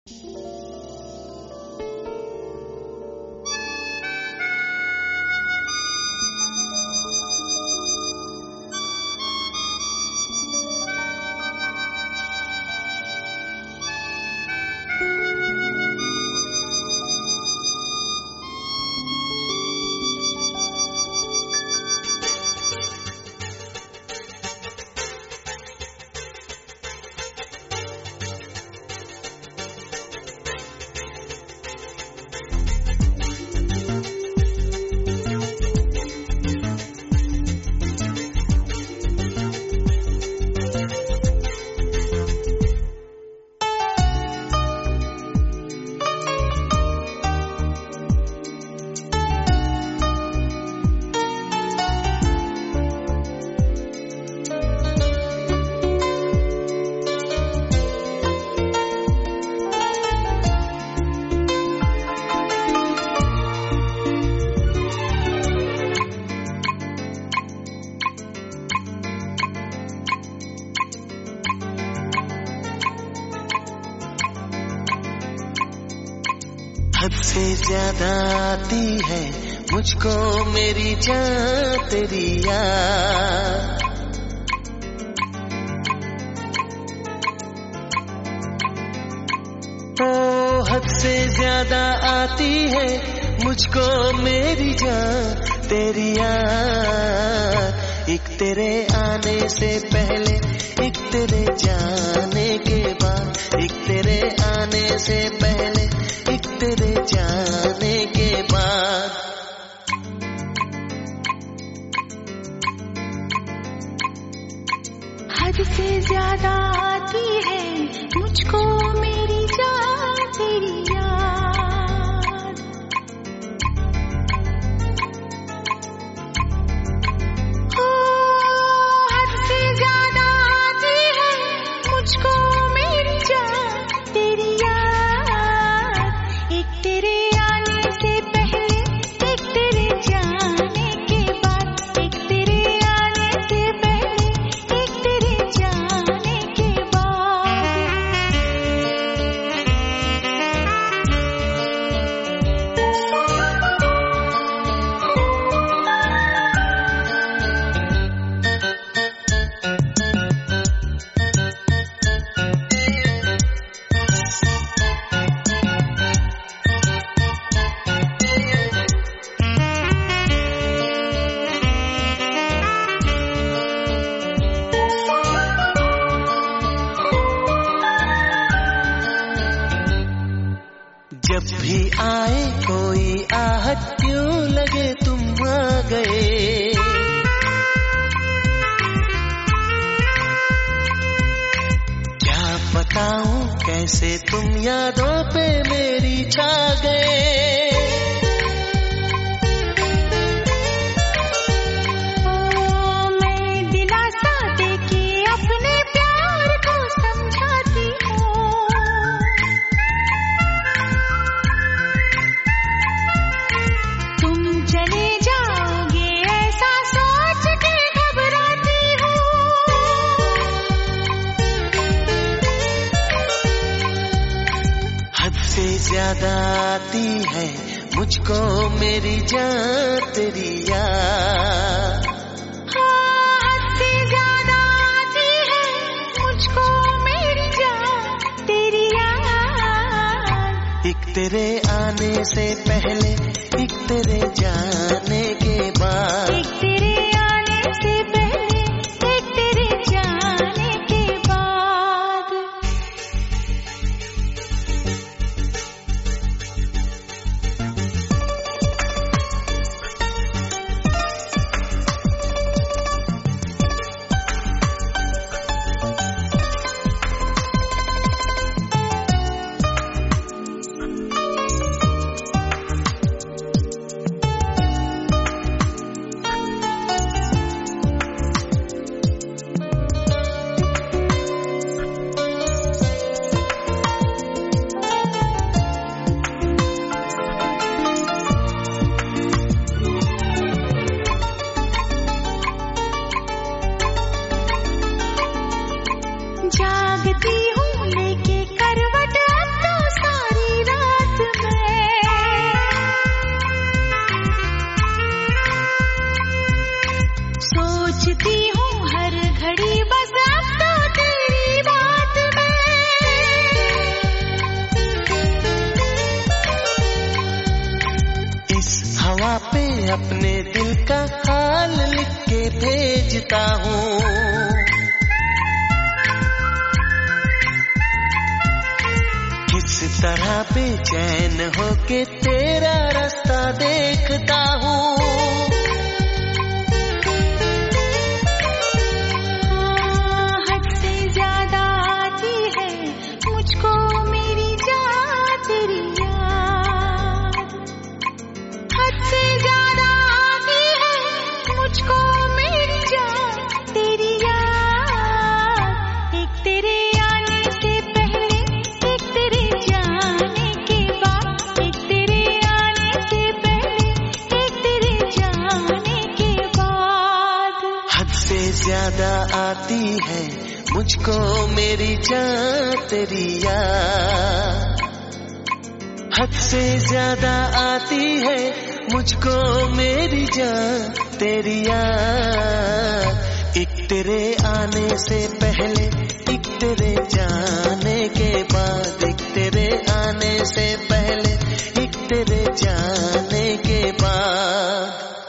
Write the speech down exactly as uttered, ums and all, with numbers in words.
हद से ज्यादा आती है मुझको मेरी जान तेरी याद। ओ हद से ज्यादा आती है मुझको मेरी जान तेरी याद। एक तेरे आने से पहले एक तेरे जाने के बाद, एक तेरे आने से पहले एक तेरे जाने के बाद। हद से ज्यादा आती है मुझको मेरी जान तेरी याद। ओ हद से ज्यादा आती है मुझको मेरी जान तेरी याद। एक तेरे आने से पहले एक तेरे जाने के बाद, एक तेरे आने से पहले एक तेरे जाने के बाद। जब भी आए कोई आहट क्यों लगे तुम आ गए। क्या बताऊं कैसे तुम यादों पे मेरी छा गए। ओ मैं दिलासा देके अपने प्यार को समझाती हूँ। तुम चले जाओगे ऐसा सोच के घबराती हूँ। हद से ज्यादा आती है मुझको मेरी जान तेरी याद। हाँ, हद से ज्यादा आती है मुझको मेरी जान तेरी याद। एक तेरे आने से पहले एक तेरे जाने के बाद, एक तेरे आने से पहले एक तेरे जाने के बाद। अपने दिल का हाल लिख के भेजता हूँ। किस तरह बेचैन होके तेरा रास्ता देखता हूँ। हद से ज्यादा आती है मुझको मेरी जान तेरी याद। हद से ज्यादा आती है मुझको मेरी जान तेरी याद। एक तेरे आने से पहले एक तेरे जाने के बाद। एक तेरे आने से पहले एक तेरे जाने के बाद। हद से ज्यादा आती है मुझको मेरी जान तेरी याद। हद से ज्यादा आती है मुझको मेरी जान तेरी याद। एक तेरे आने से पहले एक तेरे जाने के बाद। एक तेरे आने से पहले एक तेरे जाने के बाद।